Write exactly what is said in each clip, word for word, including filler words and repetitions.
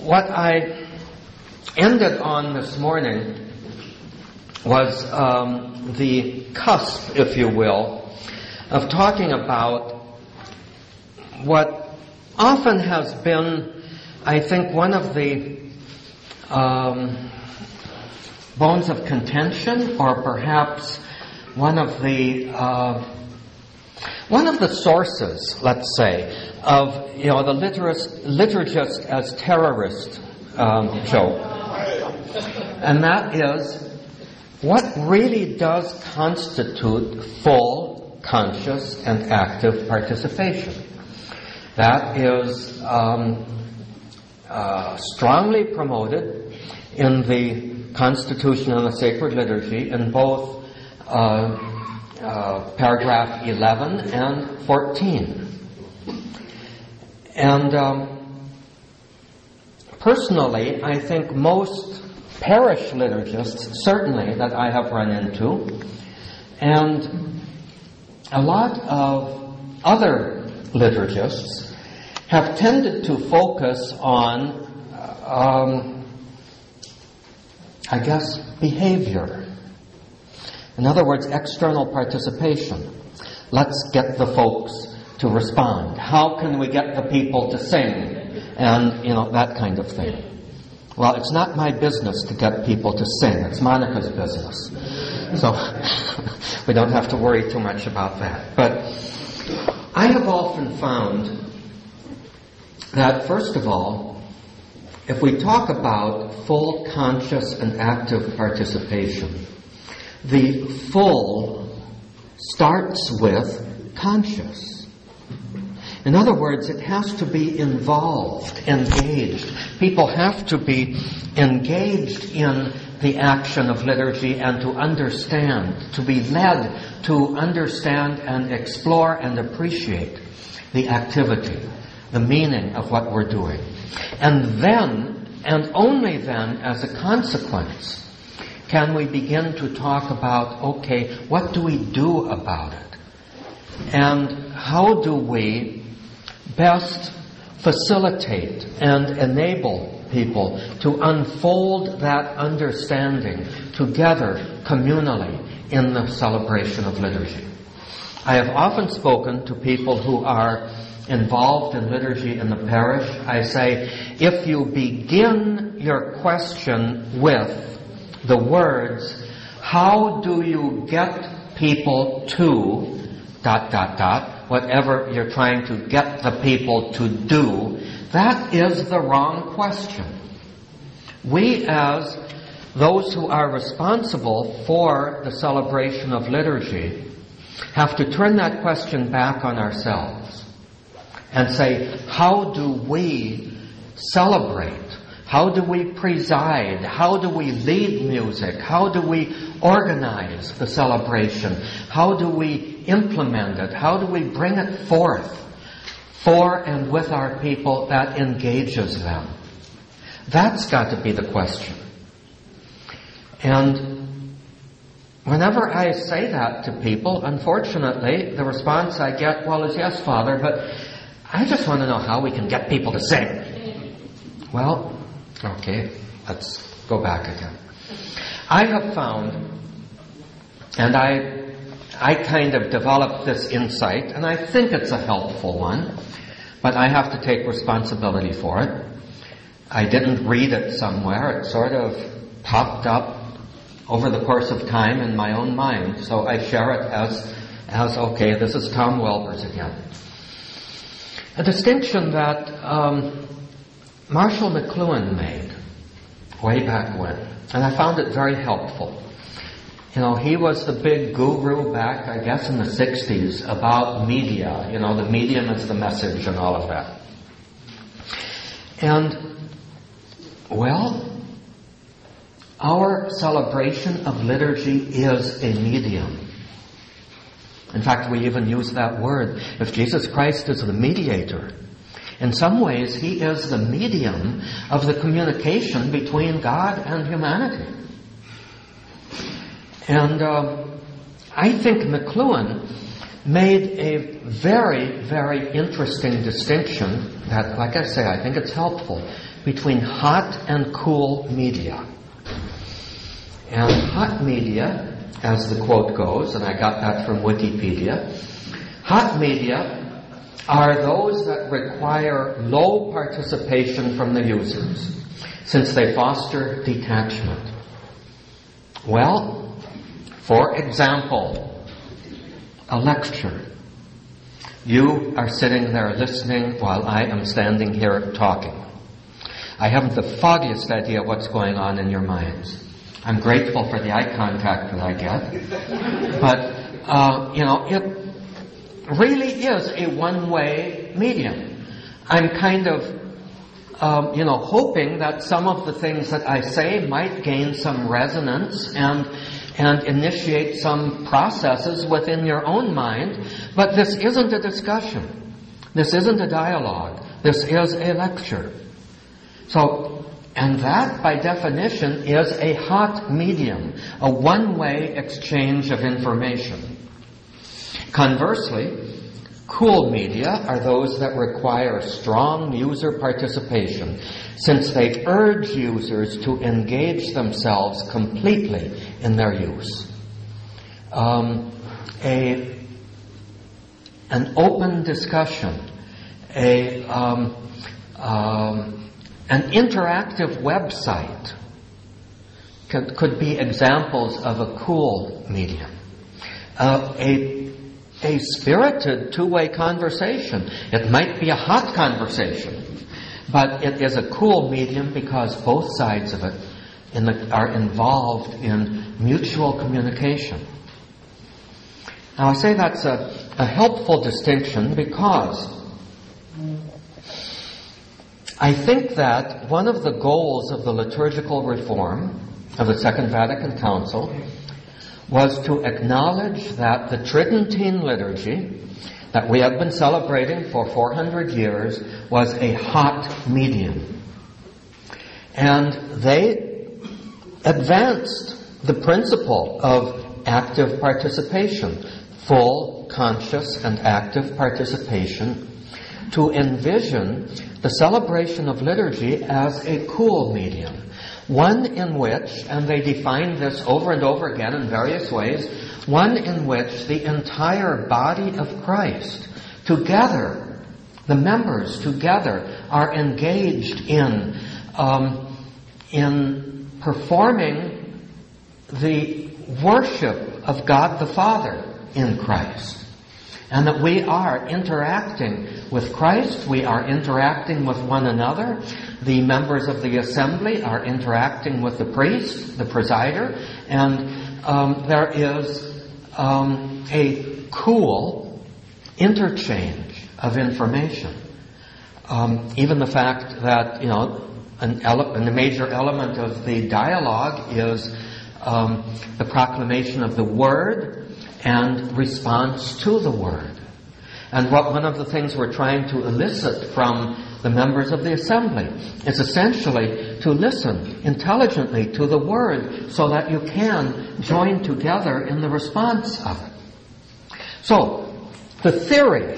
what I ended on this morning was um, the cusp, if you will, of talking about what often has been, I think, one of the um, bones of contention, or perhaps one of the uh, one of the sources, let's say, of you know the liturgist, liturgist as terrorist um, joke, and that is what really does constitute full, conscious, and active participation. That is um, uh, strongly promoted in the Constitution and the Sacred Liturgy in both uh, uh, paragraph eleven and fourteen. And um, personally, I think most parish liturgists, certainly that I have run into, and a lot of other liturgists have tended to focus on, um, I guess, behavior. In other words, external participation. Let's get the folks to respond. How can we get the people to sing? And, you know, that kind of thing. Well, it's not my business to get people to sing. It's Monica's business. So we don't have to worry too much about that. But I have often found that, first of all, if we talk about full, conscious, and active participation, the full starts with conscious. In other words, it has to be involved, engaged. People have to be engaged in the action of liturgy and to understand, to be led to understand and explore and appreciate the activity, the meaning of what we're doing. And then, and only then, as a consequence, can we begin to talk about, okay, what do we do about it? And how do we best facilitate and enable people to unfold that understanding together, communally, in the celebration of liturgy? I have often spoken to people who are involved in liturgy in the parish. I say, if you begin your question with the words, how do you get people to dot, dot, dot, whatever you're trying to get the people to do, that is the wrong question. We, as those who are responsible for the celebration of liturgy, have to turn that question back on ourselves and say, how do we celebrate? How do we preside? How do we lead music? How do we organize the celebration? How do we implement it? How do we bring it forth for and with our people that engages them? That's got to be the question. And whenever I say that to people, unfortunately, the response I get, well, is yes, Father, but I just want to know how we can get people to sing. Well, okay, let's go back again. I have found, and I I kind of developed this insight, and I think it's a helpful one, but I have to take responsibility for it. I didn't read it somewhere. It sort of popped up over the course of time in my own mind, so I share it as, as okay, this is Tom Welbers again. A distinction that um, Marshall McLuhan made way back when, and I found it very helpful. You know, he was the big guru back, I guess, in the sixties about media. You know, the medium is the message and all of that. And, well, our celebration of liturgy is a medium. In fact, we even use that word. If Jesus Christ is the mediator, in some ways, he is the medium of the communication between God and humanity. And uh, I think McLuhan made a very, very interesting distinction that, like I say, I think it's helpful, between hot and cool media. And hot media, as the quote goes, and I got that from Wikipedia, hot media are those that require low participation from the users, since they foster detachment. Well, for example, a lecture. You are sitting there listening while I am standing here talking. I haven't the foggiest idea what's going on in your minds. I'm grateful for the eye contact that I get. But, uh, you know, it really is a one-way medium. I'm kind of, um, you know, hoping that some of the things that I say might gain some resonance and and initiate some processes within your own mind. But this isn't a discussion. This isn't a dialogue. This is a lecture. So, and that, by definition, is a hot medium, a one-way exchange of information. Conversely, cool media are those that require strong user participation, since they urge users to engage themselves completely in their use. Um, a, an open discussion, a, um, um, an interactive website could, could be examples of a cool medium. Uh, a A spirited two-way conversation. It might be a hot conversation, but it is a cool medium because both sides of it in the, are involved in mutual communication. Now I say that's a, a helpful distinction because I think that one of the goals of the liturgical reform of the Second Vatican Council was to acknowledge that the Tridentine liturgy that we have been celebrating for four hundred years was a hot medium. And they advanced the principle of active participation, full, conscious, and active participation, to envision the celebration of liturgy as a cool medium. One in which, and they define this over and over again in various ways, one in which the entire body of Christ, together, the members together, are engaged in, um, in performing the worship of God the Father in Christ. And that we are interacting with Christ, we are interacting with one another. The members of the assembly are interacting with the priest, the presider, and um, there is um, a cool interchange of information. Um, even the fact that, you know, an ele- a major element of the dialogue is um, the proclamation of the Word and response to the Word. And what one of the things we're trying to elicit from the members of the assembly is essentially to listen intelligently to the Word so that you can join together in the response of it. So, the theory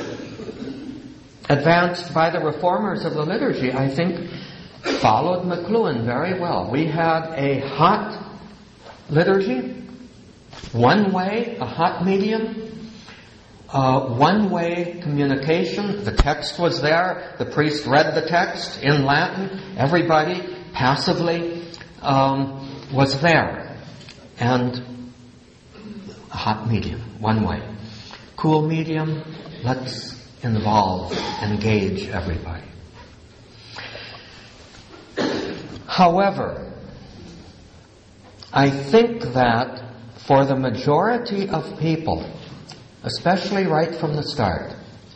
advanced by the reformers of the liturgy, I think, followed McLuhan very well. We had a hot liturgy, one way, a hot medium, uh, one-way communication. The text was there. The priest read the text in Latin. Everybody passively um, was there. And a hot medium, one way. Cool medium, let's involve, engage everybody. However, I think that for the majority of people, especially right from the start,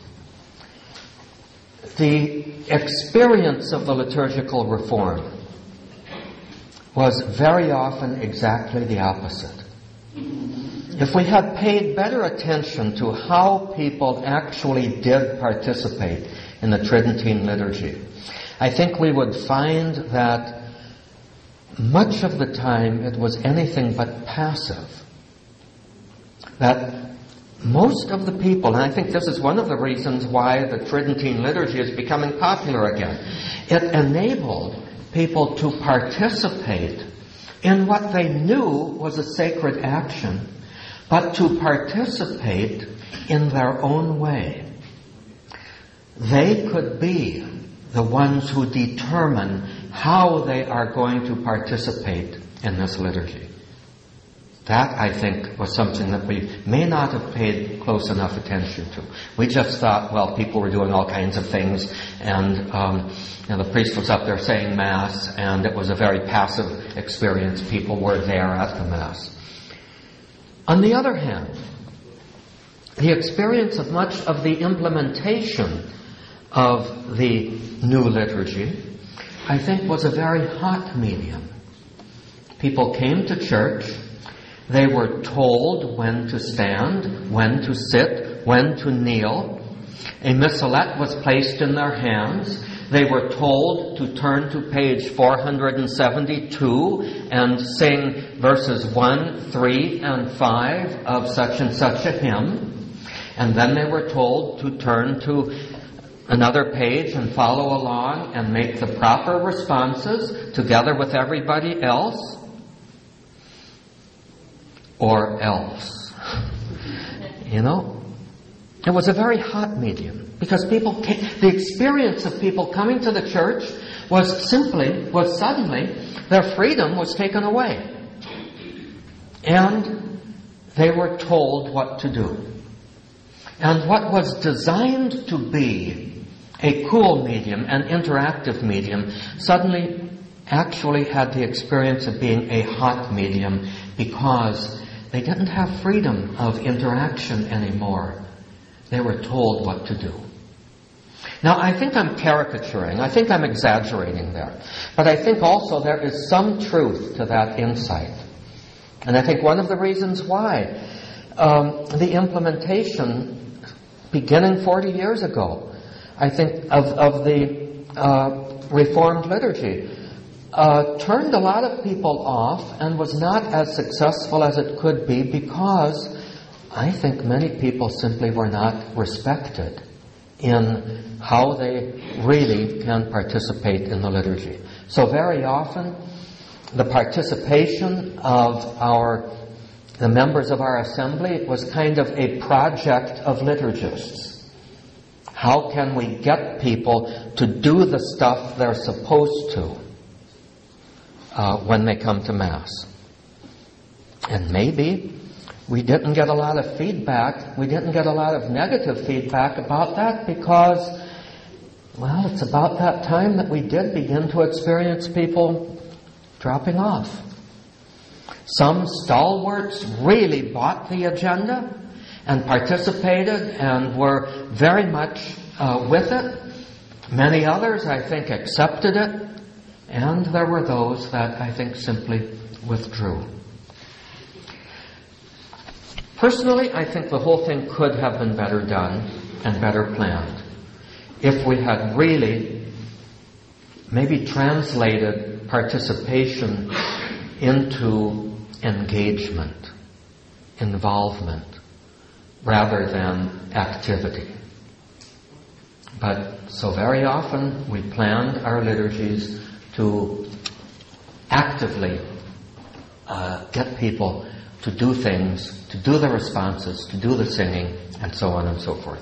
the experience of the liturgical reform was very often exactly the opposite. If we had paid better attention to how people actually did participate in the Tridentine liturgy, I think we would find that much of the time it was anything but passive. That most of the people, and I think this is one of the reasons why the Tridentine liturgy is becoming popular again, it enabled people to participate in what they knew was a sacred action, but to participate in their own way. They could be the ones who determine how they are going to participate in this liturgy. That, I think, was something that we may not have paid close enough attention to. We just thought, well, people were doing all kinds of things, and um, you know, the priest was up there saying Mass, and it was a very passive experience. People were there at the Mass. On the other hand, the experience of much of the implementation of the new liturgy, I think, was a very hot medium. People came to church. They were told when to stand, when to sit, when to kneel. A missalette was placed in their hands. They were told to turn to page four hundred seventy-two and sing verses one, three, and five of such and such a hymn. And then they were told to turn to another page and follow along and make the proper responses together with everybody else. Or else. You know? It was a very hot medium because people came, the experience of people coming to the church was simply, was suddenly, their freedom was taken away. And they were told what to do. And what was designed to be a cool medium, an interactive medium, suddenly actually had the experience of being a hot medium because they didn't have freedom of interaction anymore. They were told what to do. Now, I think I'm caricaturing. I think I'm exaggerating there. But I think also there is some truth to that insight. And I think one of the reasons why um, the implementation, beginning forty years ago, I think, of, of the uh, Reformed liturgy, Uh, turned a lot of people off and was not as successful as it could be because I think many people simply were not respected in how they really can participate in the liturgy. So very often, the participation of our, the members of our assembly was kind of a project of liturgists. How can we get people to do the stuff they're supposed to Uh, when they come to Mass? And maybe we didn't get a lot of feedback, we didn't get a lot of negative feedback about that because, well, it's about that time that we did begin to experience people dropping off. Some stalwarts really bought the agenda and participated and were very much uh, with it. Many others, I think, accepted it. And there were those that I think simply withdrew. Personally, I think the whole thing could have been better done and better planned if we had really maybe translated participation into engagement, involvement, rather than activity. But so very often we planned our liturgies to actively uh, get people to do things, to do the responses, to do the singing, and so on and so forth.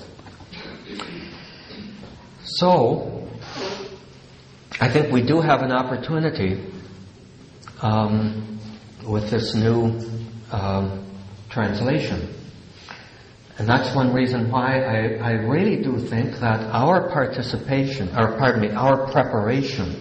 So, I think we do have an opportunity um, with this new um, translation. And that's one reason why I, I really do think that our participation, or pardon me, our preparation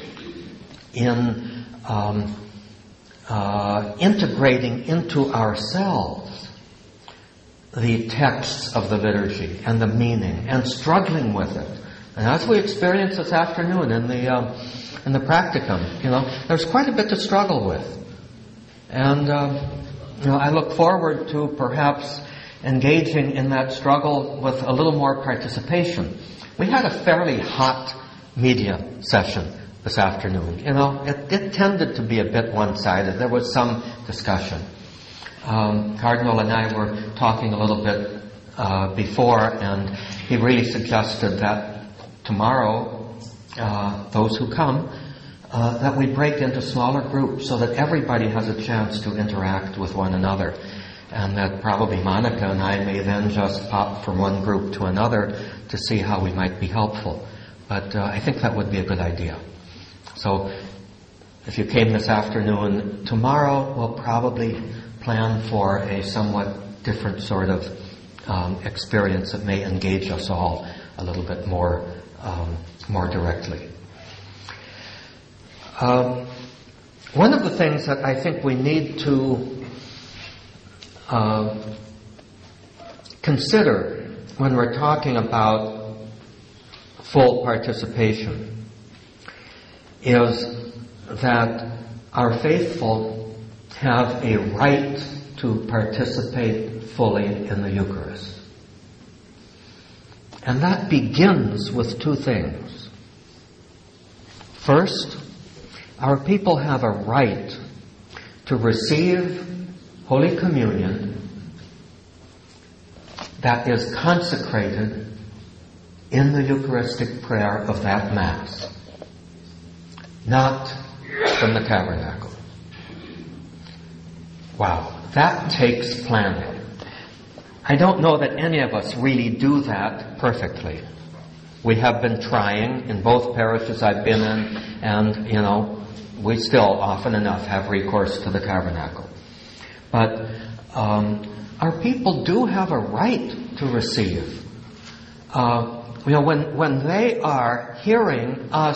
in um, uh, integrating into ourselves the texts of the liturgy and the meaning and struggling with it. And as we experience this afternoon in the uh, in the practicum, you know, there's quite a bit to struggle with. And uh, you know, I look forward to perhaps engaging in that struggle with a little more participation. We had a fairly hot media session this afternoon. You know, it, it tended to be a bit one-sided. There was some discussion. Um, Cardinal and I were talking a little bit uh, before, and he really suggested that tomorrow, uh, those who come, uh, that we break into smaller groups so that everybody has a chance to interact with one another. And that probably Monica and I may then just pop from one group to another to see how we might be helpful. But uh, I think that would be a good idea. So if you came this afternoon, tomorrow we'll probably plan for a somewhat different sort of um, experience that may engage us all a little bit more, um, more directly. Um, one of the things that I think we need to Uh, consider when we're talking about full participation is that our faithful have a right to participate fully in the Eucharist. And that begins with two things. First, our people have a right to receive Holy Communion that is consecrated in the Eucharistic prayer of that Mass, not from the tabernacle. Wow, that takes planning. I don't know that any of us really do that perfectly. We have been trying in both parishes I've been in, and, you know, we still often enough have recourse to the tabernacle. But um, our people do have a right to receive. Uh, you know, when when they are hearing us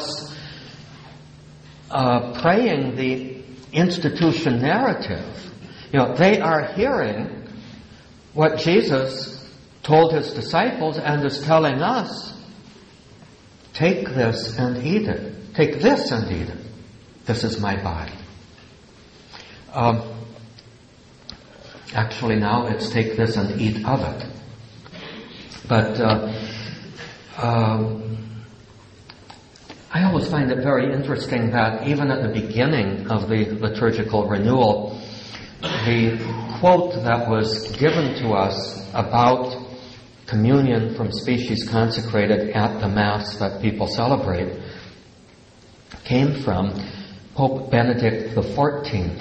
uh, praying the institution narrative, you know, they are hearing what Jesus told his disciples and is telling us: take this and eat it. Take this and eat it. This is my body. Um, Actually, now it's take this and eat of it. But uh, um, I always find it very interesting that even at the beginning of the liturgical renewal, the quote that was given to us about communion from species consecrated at the Mass that people celebrate came from Pope Benedict the fourteenth.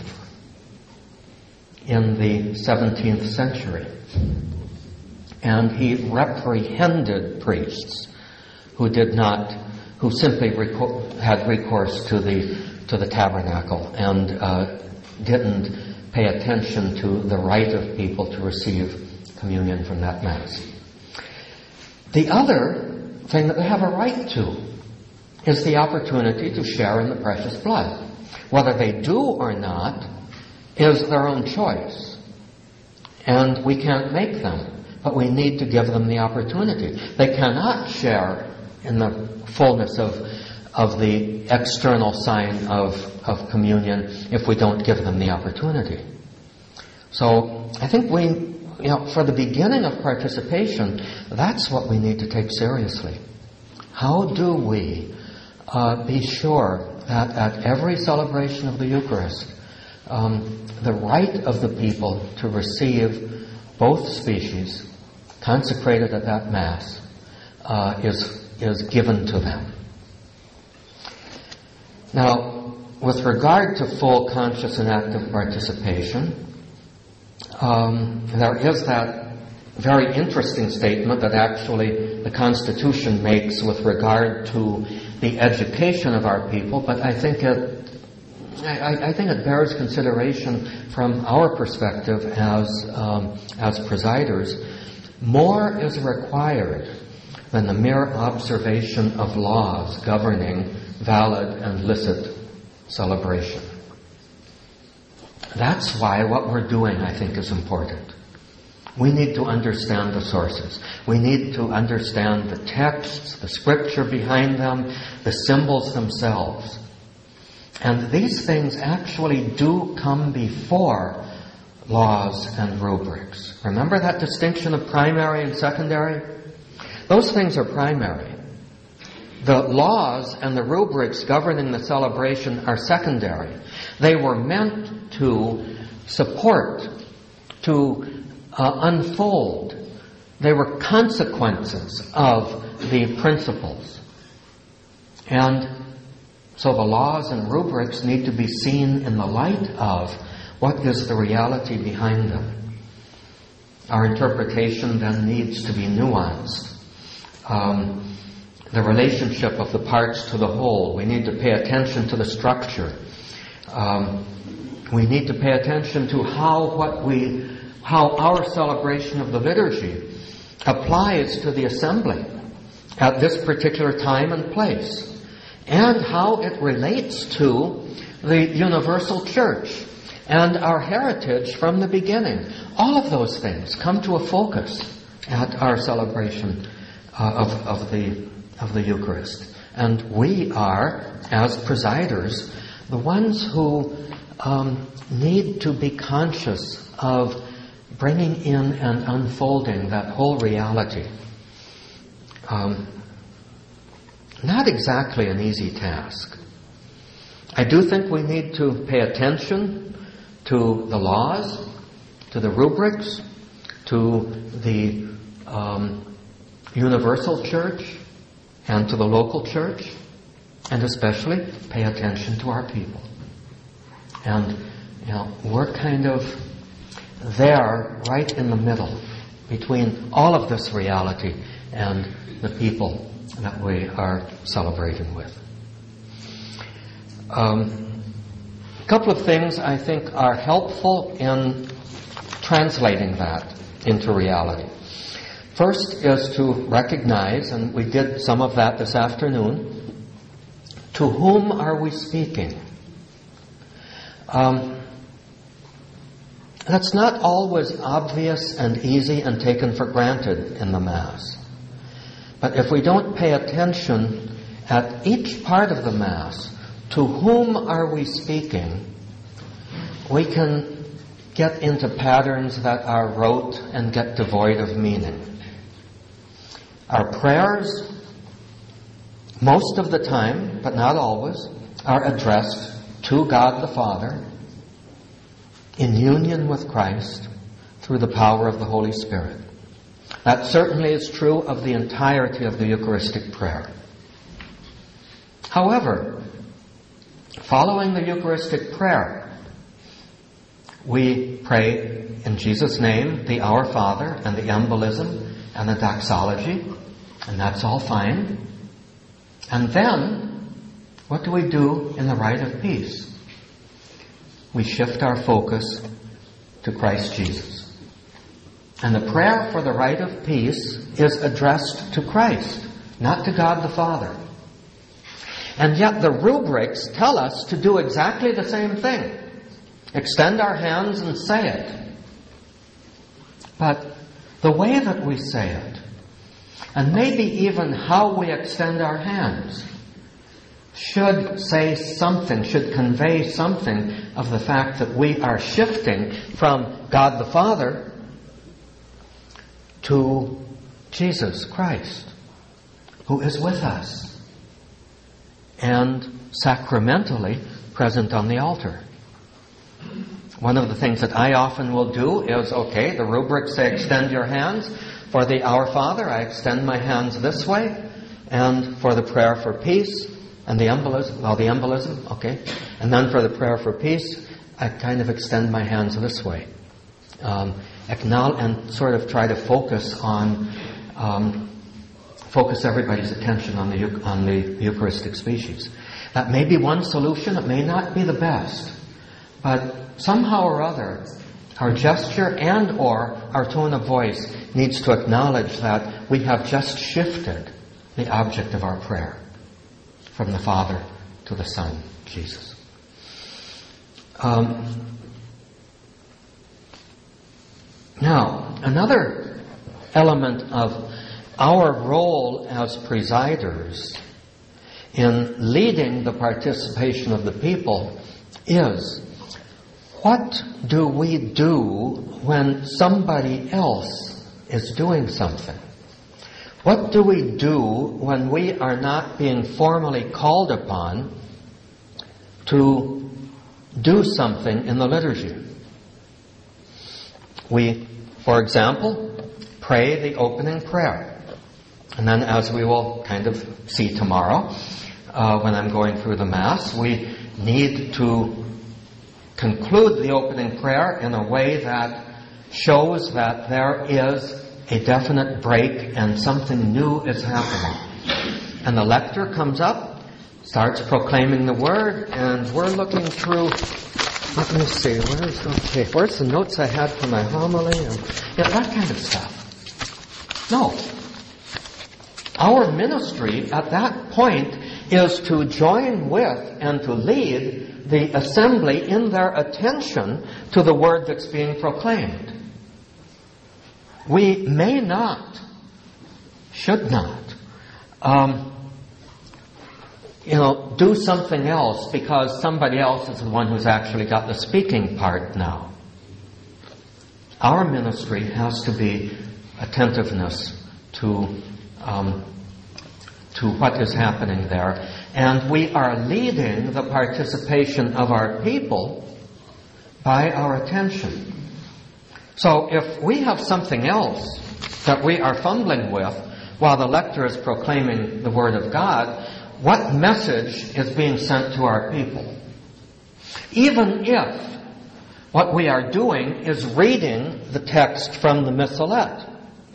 In the seventeenth century. And he reprehended priests who did not, who simply reco- had recourse to the to the tabernacle and uh, didn't pay attention to the right of people to receive communion from that Mass. The other thing that they have a right to is the opportunity to share in the precious blood. Whether they do or not is their own choice. And we can't make them, but we need to give them the opportunity. They cannot share in the fullness of of the external sign of, of communion if we don't give them the opportunity. So I think we, you know, for the beginning of participation, that's what we need to take seriously. How do we uh, be sure that at every celebration of the Eucharist, Um, the right of the people to receive both species consecrated at that Mass uh, is is given to them. Now, with regard to full conscious and active participation, um, there is that very interesting statement that actually the Constitution makes with regard to the education of our people, but I think it I, I think it bears consideration from our perspective as um, as presiders. More is required than the mere observation of laws governing valid and licit celebration. That's why what we're doing, I think, is important. We need to understand the sources. We need to understand the texts, the scripture behind them, the symbols themselves. And these things actually do come before laws and rubrics. Remember that distinction of primary and secondary? Those things are primary. The laws and the rubrics governing the celebration are secondary. They were meant to support to uh, unfold. They were consequences of the principles. And so the laws and rubrics need to be seen in the light of what is the reality behind them. Our interpretation then needs to be nuanced. Um, the relationship of the parts to the whole. We need to pay attention to the structure. Um, we need to pay attention to how what we, how our celebration of the liturgy applies to the assembly at this particular time and place, and how it relates to the universal church and our heritage from the beginning. All of those things come to a focus at our celebration uh, of, of the of the Eucharist. And we are, as presiders, the ones who um, need to be conscious of bringing in and unfolding that whole reality. Um, not exactly an easy task. I do think we need to pay attention to the laws, to the rubrics, to the um, universal church, and to the local church, and especially pay attention to our people. And, you know, we're kind of there, right in the middle, between all of this reality and the people that we are celebrating with. Um, a couple of things I think are helpful in translating that into reality. First is to recognize, and we did some of that this afternoon, to whom are we speaking? Um, that's not always obvious and easy and taken for granted in the Mass. But if we don't pay attention at each part of the Mass, to whom are we speaking, we can get into patterns that are rote and get devoid of meaning. Our prayers, most of the time, but not always, are addressed to God the Father in union with Christ through the power of the Holy Spirit. That certainly is true of the entirety of the Eucharistic prayer. However, following the Eucharistic prayer, we pray in Jesus' name the Our Father and the embolism and the doxology, and that's all fine. And then, what do we do in the rite of peace? We shift our focus to Christ Jesus. And the prayer for the rite of peace is addressed to Christ, not to God the Father. And yet the rubrics tell us to do exactly the same thing. Extend our hands and say it. But the way that we say it, and maybe even how we extend our hands, should say something, should convey something of the fact that we are shifting from God the Father to Jesus Christ, who is with us and sacramentally present on the altar. One of the things that I often will do is, okay, the rubrics say extend your hands. For the Our Father, I extend my hands this way. And for the prayer for peace and the embolism, well, the embolism, okay. And then for the prayer for peace, I kind of extend my hands this way. Um, acknowledge and sort of try to focus on, um, focus everybody's attention on the, on the Eucharistic species. That may be one solution. It may not be the best. But somehow or other, our gesture and or our tone of voice needs to acknowledge that we have just shifted the object of our prayer from the Father to the Son, Jesus. Um, now, another element of our role as presiders in leading the participation of the people is, what do we do when somebody else is doing something? What do we do when we are not being formally called upon to do something in the liturgy? We, for example, pray the opening prayer. And then, as we will kind of see tomorrow, uh, when I'm going through the Mass, we need to conclude the opening prayer in a way that shows that there is a definite break and something new is happening. And the lector comes up, starts proclaiming the word, and we're looking through, let me see, where's, okay, where's the notes I had for my homily? And, yeah, that kind of stuff. No. Our ministry at that point is to join with and to lead the assembly in their attention to the word that's being proclaimed. We may not, should not, um, you know, do something else because somebody else is the one who's actually got the speaking part now. Our ministry has to be attentiveness to um, to what is happening there, and we are leading the participation of our people by our attention. So if we have something else that we are fumbling with while the lector is proclaiming the Word of God, what message is being sent to our people? Even if what we are doing is reading the text from the missalette,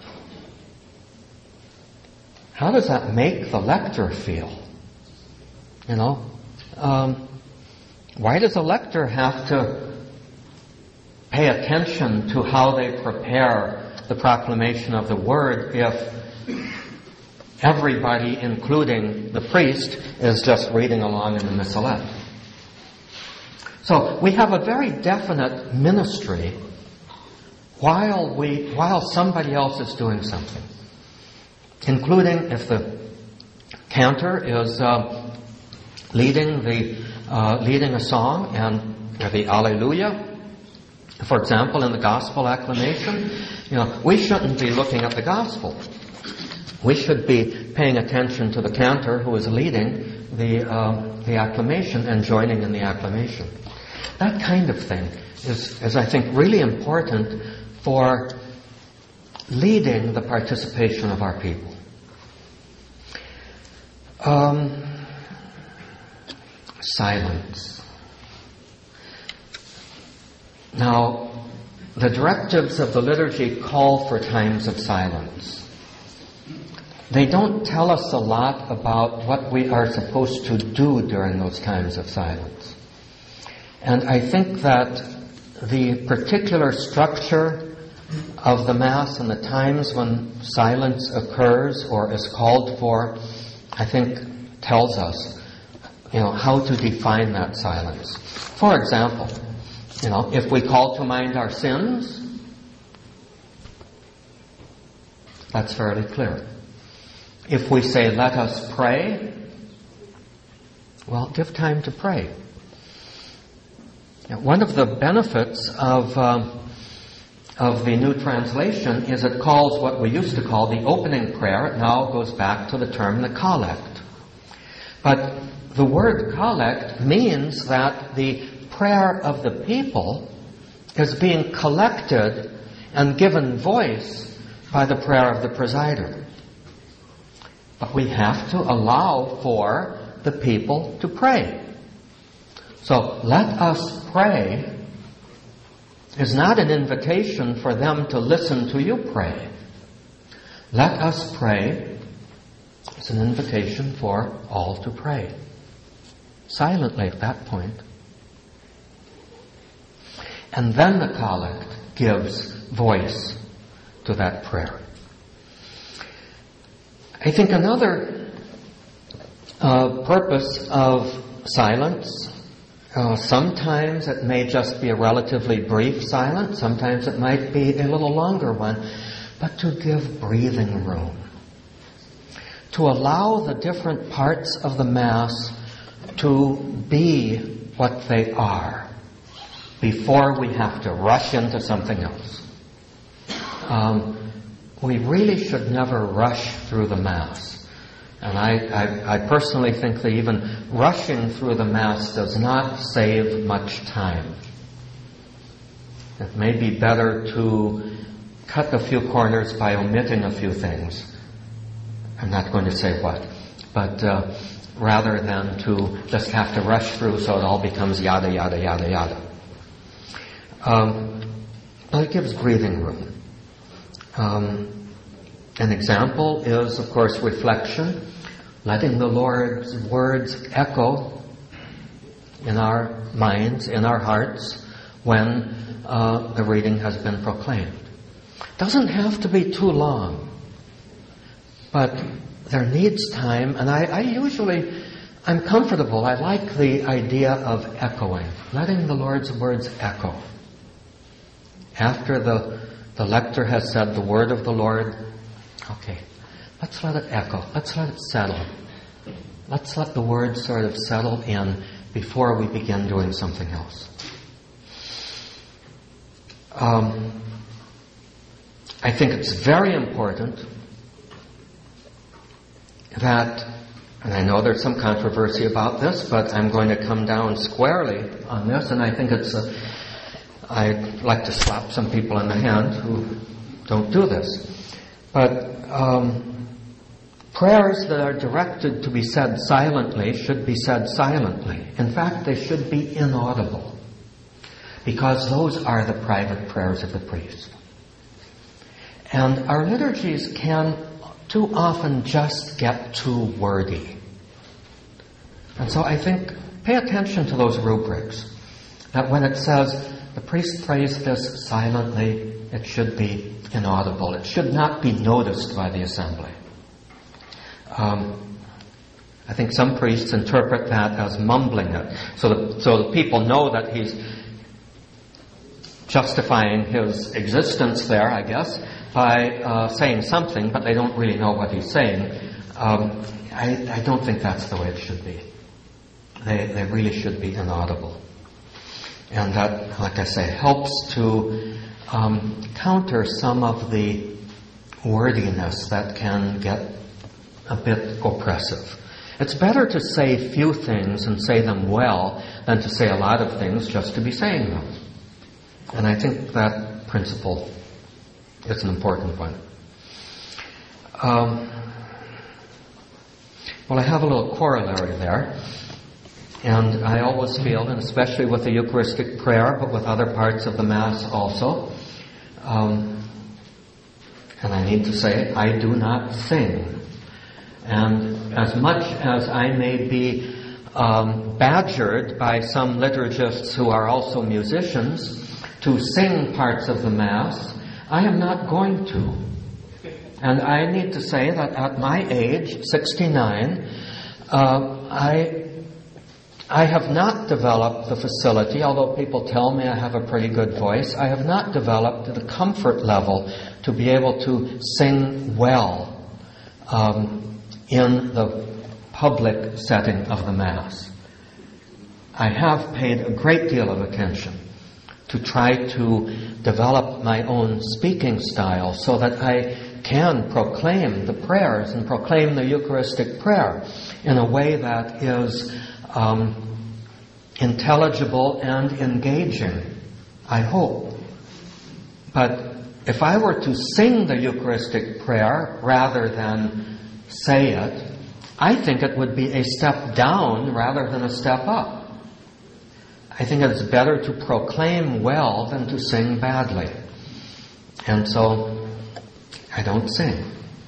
how does that make the lector feel? You know, um, why does a lector have to pay attention to how they prepare the proclamation of the Word if everybody, including the priest, is just reading along in the missalette? So we have a very definite ministry while we while somebody else is doing something, including if the cantor is uh, leading the uh, leading a song and or the Alleluia. For example, in the gospel acclamation, you know, we shouldn't be looking at the gospel. We should be paying attention to the cantor who is leading the uh, the acclamation and joining in the acclamation. That kind of thing is, is, I think, really important for leading the participation of our people. Um, silence. Now, the directives of the liturgy call for times of silence. They don't tell us a lot about what we are supposed to do during those times of silence. And I think that the particular structure of the Mass and the times when silence occurs or is called for, I think tells us, you know, how to define that silence. For example, you know, if we call to mind our sins, that's fairly clear. If we say, let us pray, well, give time to pray. Now, one of the benefits of um, of the New Translation is it calls what we used to call the opening prayer. It now goes back to the term the collect. But the word collect means that the prayer of the people is being collected and given voice by the prayer of the presider. But we have to allow for the people to pray. So, let us pray is not an invitation for them to listen to you pray. Let us pray is an invitation for all to pray. Silently at that point. And then the collect gives voice to that prayer. I think another uh, purpose of silence, uh, sometimes it may just be a relatively brief silence, sometimes it might be a little longer one, but to give breathing room. To allow the different parts of the Mass to be what they are before we have to rush into something else. Um, we really should never rush through the Mass. And I, I, I personally think that even rushing through the Mass does not save much time. It may be better to cut a few corners by omitting a few things. I'm not going to say what, but uh, rather than to just have to rush through so it all becomes yada, yada, yada, yada. Um, but it gives breathing room. Um, an example is, of course, reflection, letting the Lord's words echo in our minds, in our hearts, when uh, the reading has been proclaimed. Doesn't have to be too long, but there needs time, and I, I usually, I'm comfortable. I like the idea of echoing, letting the Lord's words echo. After the, the lector has said the word of the Lord, okay, let's let it echo. Let's let it settle. Let's let the words sort of settle in before we begin doing something else. Um, I think it's very important that, and I know there's some controversy about this, but I'm going to come down squarely on this, and I think it's a, I'd like to slap some people in the hand who don't do this. But um, prayers that are directed to be said silently should be said silently. In fact, they should be inaudible, because those are the private prayers of the priest. And our liturgies can too often just get too wordy. And so I think, pay attention to those rubrics. That when it says, the priest prays this silently, it should be inaudible. It should not be noticed by the assembly. Um, I think some priests interpret that as mumbling it. So that, so the people know that he's justifying his existence there, I guess, by uh, saying something, but they don't really know what he's saying. Um, I, I don't think that's the way it should be. They, they really should be inaudible. And that, like I say, helps to um, counter some of the wordiness that can get a bit oppressive. It's better to say few things and say them well than to say a lot of things just to be saying them. And I think that principle is an important one. Um, well, I have a little corollary there. And I always feel, and especially with the Eucharistic prayer, but with other parts of the Mass also, um, and I need to say, I do not sing. And as much as I may be um, badgered by some liturgists who are also musicians to sing parts of the Mass, I am not going to. And I need to say that at my age, sixty-nine, uh, I I have not developed the facility, although people tell me I have a pretty good voice, I have not developed the comfort level to be able to sing well um, in the public setting of the Mass. I have paid a great deal of attention to try to develop my own speaking style so that I can proclaim the prayers and proclaim the Eucharistic prayer in a way that is um, intelligible and engaging, I hope. But if I were to sing the Eucharistic prayer rather than say it, I think it would be a step down rather than a step up. I think it's better to proclaim well than to sing badly. And so, I don't sing.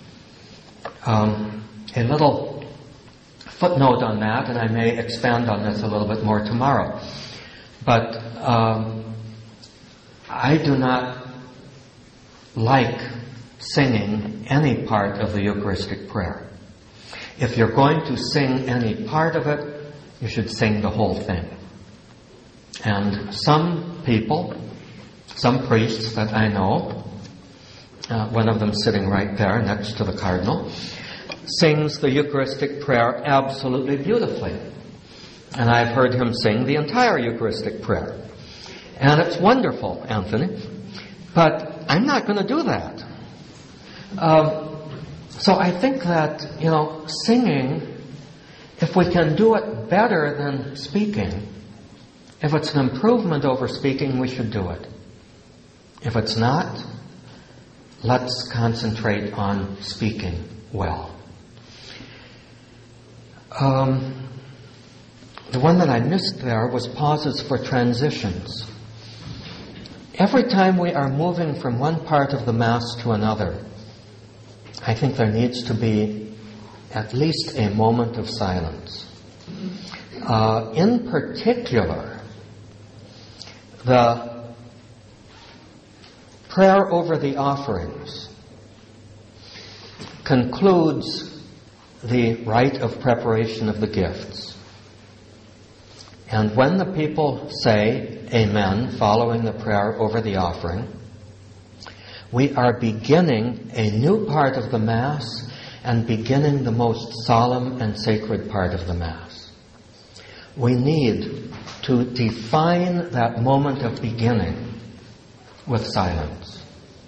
Um, a little footnote on that, and I may expand on this a little bit more tomorrow. But um, I do not like singing any part of the Eucharistic prayer. If you're going to sing any part of it, you should sing the whole thing. And some people, some priests that I know, uh, one of them sitting right there next to the cardinal, sings the Eucharistic prayer absolutely beautifully. And I've heard him sing the entire Eucharistic prayer. And it's wonderful, Anthony. But I'm not going to do that. Um, so I think that, you know, singing, if we can do it better than speaking, if it's an improvement over speaking, we should do it. If it's not, let's concentrate on speaking well. Um, the one that I missed there was pauses for transitions. Every time we are moving from one part of the Mass to another, I think there needs to be at least a moment of silence. Uh, in particular, the prayer over the offerings concludes the rite of preparation of the gifts. And when the people say Amen following the prayer over the offering, we are beginning a new part of the Mass and beginning the most solemn and sacred part of the Mass. We need to define that moment of beginning with silence.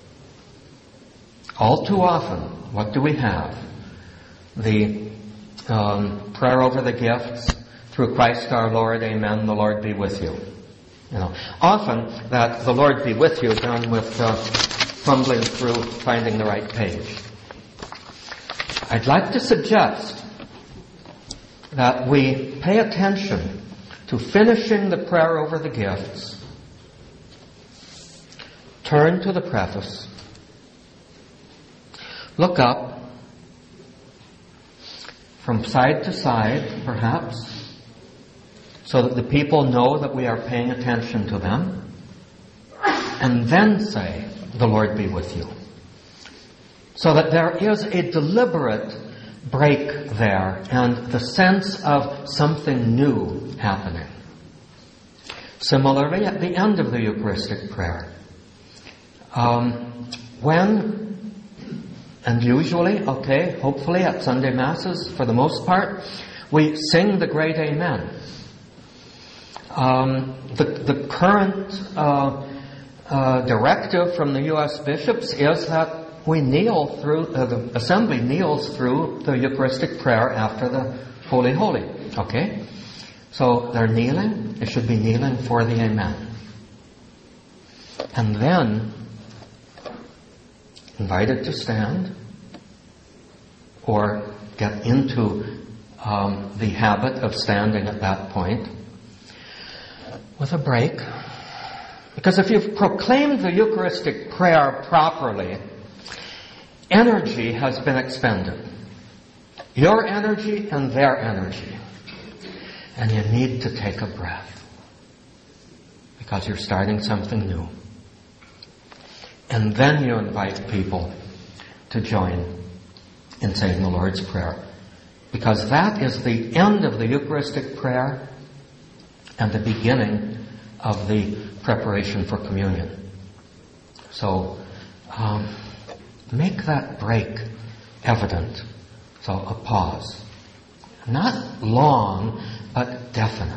All too often, what do we have? The um, prayer over the gifts, through Christ our Lord, Amen, the Lord be with you. You know, often that the Lord be with you done with uh, fumbling through finding the right page. I'd like to suggest that we pay attention to finishing the prayer over the gifts, turn to the preface, look up from side to side, perhaps, so that the people know that we are paying attention to them, and then say, the Lord be with you. So that there is a deliberate break there and the sense of something new happening. Similarly, at the end of the Eucharistic prayer, um, when, and usually, okay, hopefully at Sunday Masses, for the most part, we sing the great Amen. Um, the, the current uh, uh, directive from the U S bishops is that we kneel through, uh, the assembly kneels through the Eucharistic prayer after the Holy Holy. Okay? So they're kneeling, they should be kneeling for the Amen. And then invited to stand or get into um, the habit of standing at that point with a break. Because if you've proclaimed the Eucharistic prayer properly, energy has been expended. Your energy and their energy. And you need to take a breath. Because you're starting something new. And then you invite people to join in saying the Lord's Prayer. Because that is the end of the Eucharistic prayer and the beginning of the preparation for communion. So, um, make that break evident. So, a pause. Not long, but definite.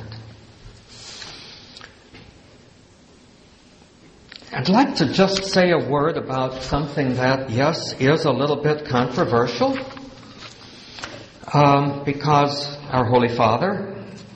I'd like to just say a word about something that, yes, is a little bit controversial. Um, because our Holy Father,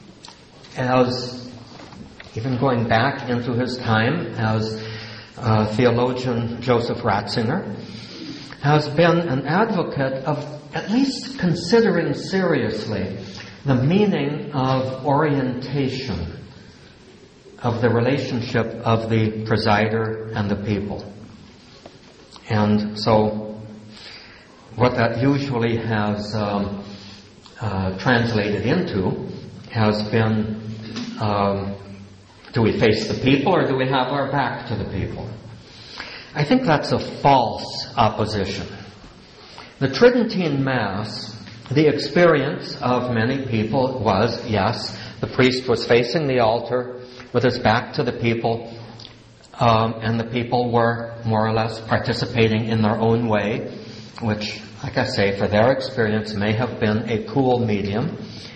as even going back into his time as uh, theologian Joseph Ratzinger, has been an advocate of at least considering seriously the meaning of orientation of the relationship of the presider and the people. And so what that usually has um, uh, translated into has been, um, do we face the people or do we have our back to the people? I think that's a false opposition. The Tridentine Mass, the experience of many people was, yes, the priest was facing the altar with his back to the people, um, and the people were more or less participating in their own way, which, like I say, for their experience may have been a cool medium.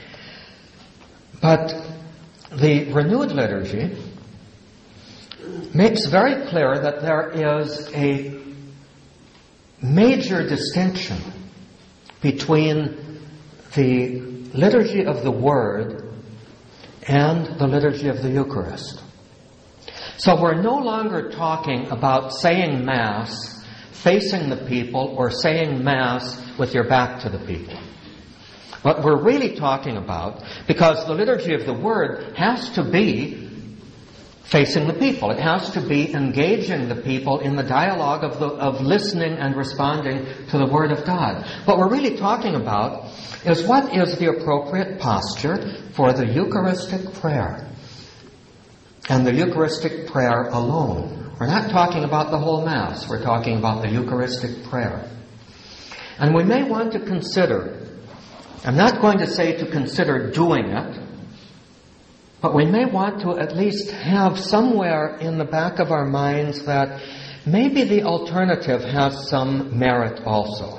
But the renewed liturgy makes very clear that there is a major distinction between the liturgy of the Word and the liturgy of the Eucharist. So we're no longer talking about saying Mass facing the people or saying Mass with your back to the people. What we're really talking about, because the liturgy of the Word has to be facing the people. It has to be engaging the people in the dialogue of, the, of listening and responding to the Word of God. What we're really talking about is what is the appropriate posture for the Eucharistic prayer. And the Eucharistic prayer alone. We're not talking about the whole Mass. We're talking about the Eucharistic prayer. And we may want to consider, I'm not going to say to consider doing it, but we may want to at least have somewhere in the back of our minds that maybe the alternative has some merit also.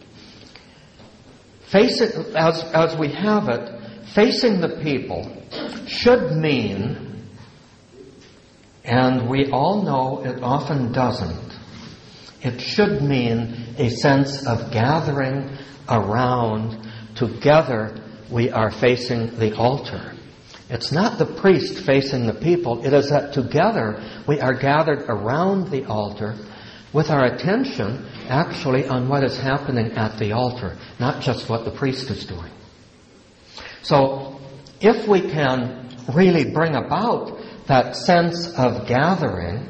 Face it, as, as we have it, facing the people should mean, and we all know it often doesn't, it should mean a sense of gathering around. Together we are facing the altar. It's not the priest facing the people. It is that together we are gathered around the altar with our attention actually on what is happening at the altar, not just what the priest is doing. So if we can really bring about that sense of gathering,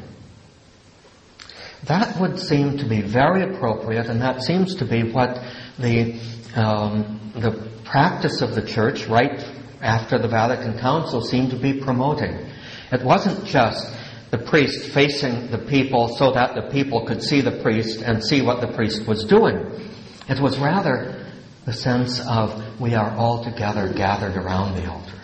that would seem to be very appropriate, and that seems to be what the um, the practice of the Church right after the Vatican Council seemed to be promoting. It wasn't just the priest facing the people so that the people could see the priest and see what the priest was doing. It was rather the sense of we are all together gathered around the altar.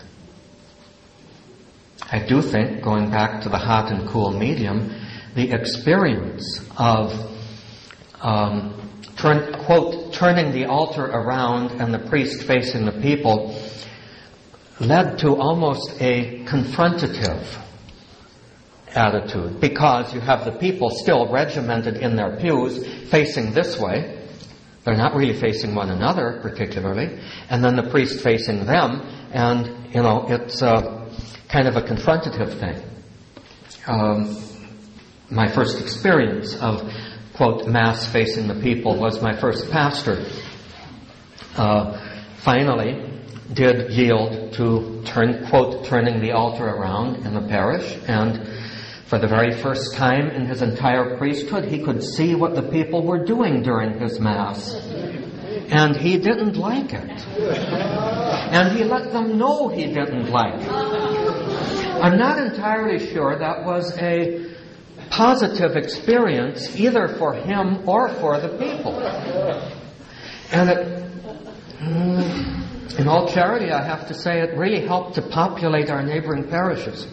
I do think, going back to the hot and cool medium, the experience of um, turn, quote, turning the altar around and the priest facing the people led to almost a confrontative attitude, because you have the people still regimented in their pews facing this way. They're not really facing one another particularly, and then the priest facing them, and you know it's uh, kind of a confrontative thing. Um, my first experience of, quote, Mass facing the people was my first pastor. Uh, finally did yield to turn, quote, turning the altar around in the parish, and for the very first time in his entire priesthood, he could see what the people were doing during his Mass. And he didn't like it. And he let them know he didn't like it. I'm not entirely sure that was a positive experience either for him or for the people. And it, in all charity, I have to say it really helped to populate our neighboring parishes.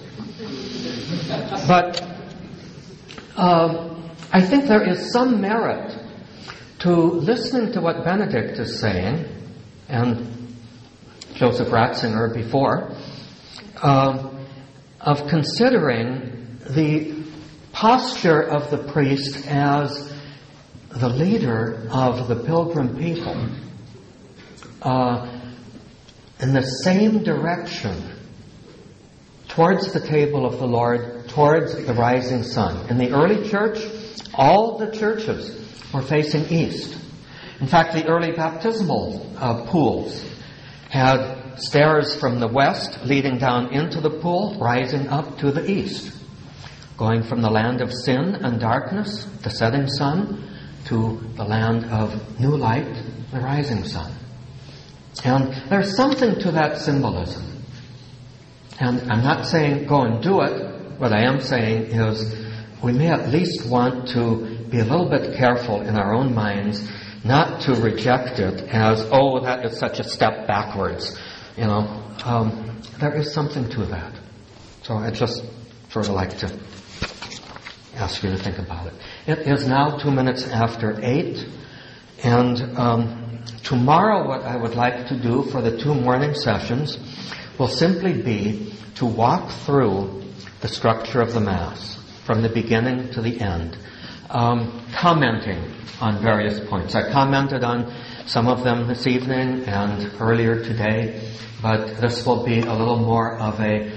But um, I think there is some merit to listening to what Benedict is saying, and Joseph Ratzinger before, uh, of considering the posture of the priest as the leader of the pilgrim people uh, in the same direction towards the table of the Lord, towards the rising sun. In the early church, all the churches were facing east. In fact, the early baptismal uh, pools had stairs from the west leading down into the pool, rising up to the east, going from the land of sin and darkness, the setting sun, to the land of new light, the rising sun. And there's something to that symbolism. And I'm not saying go and do it. What I am saying is we may at least want to be a little bit careful in our own minds not to reject it as, oh, that is such a step backwards. You know, um, there is something to that. So I just sort of like to ask you to think about it. It is now two minutes after eight, and um, tomorrow what I would like to do for the two morning sessions will simply be to walk through the structure of the Mass from the beginning to the end, um, commenting on various points. I commented on some of them this evening and earlier today, but this will be a little more of a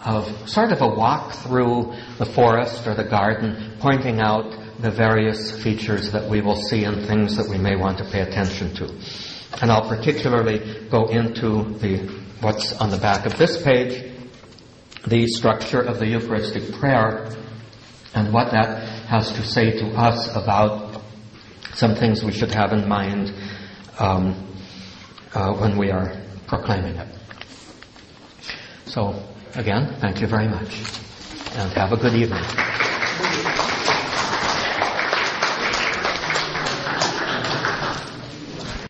of sort of a walk through the forest or the garden, pointing out the various features that we will see and things that we may want to pay attention to. And I'll particularly go into the what's on the back of this page, the structure of the Eucharistic prayer, and what that has to say to us about some things we should have in mind um, uh, when we are proclaiming it. So, again, thank you very much, and have a good evening.